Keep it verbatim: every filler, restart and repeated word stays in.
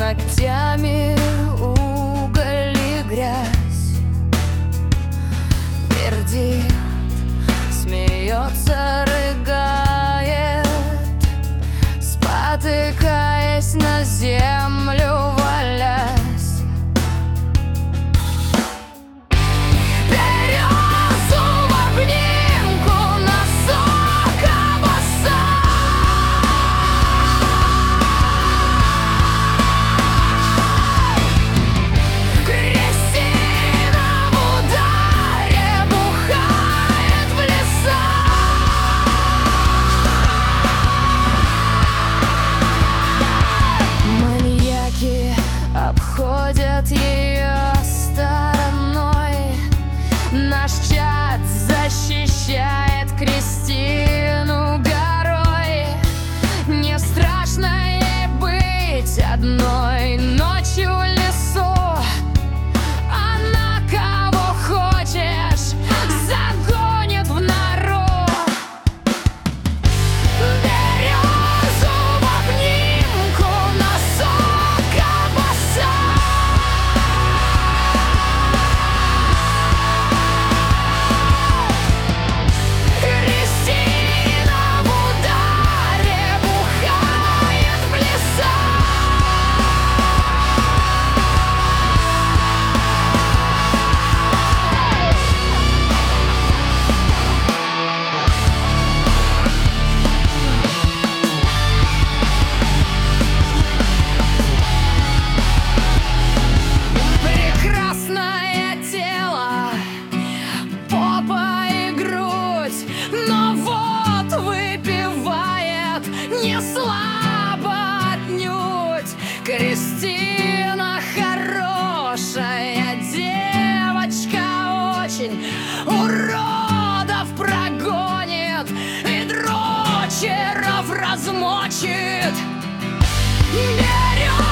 ногтями уголь и грязь. Пердит, смеется, рыгает, спотыкаясь на землю валясь. Обходят ее стороной. Наш чат защищает Кристину горой. Не страшно ей быть одной ночью в лесу. Она кого хочешь загонит в нору. Не слабо отнюдь. Кристина хорошая девочка, очень уродов прогонит и дрочеров размочит. Берет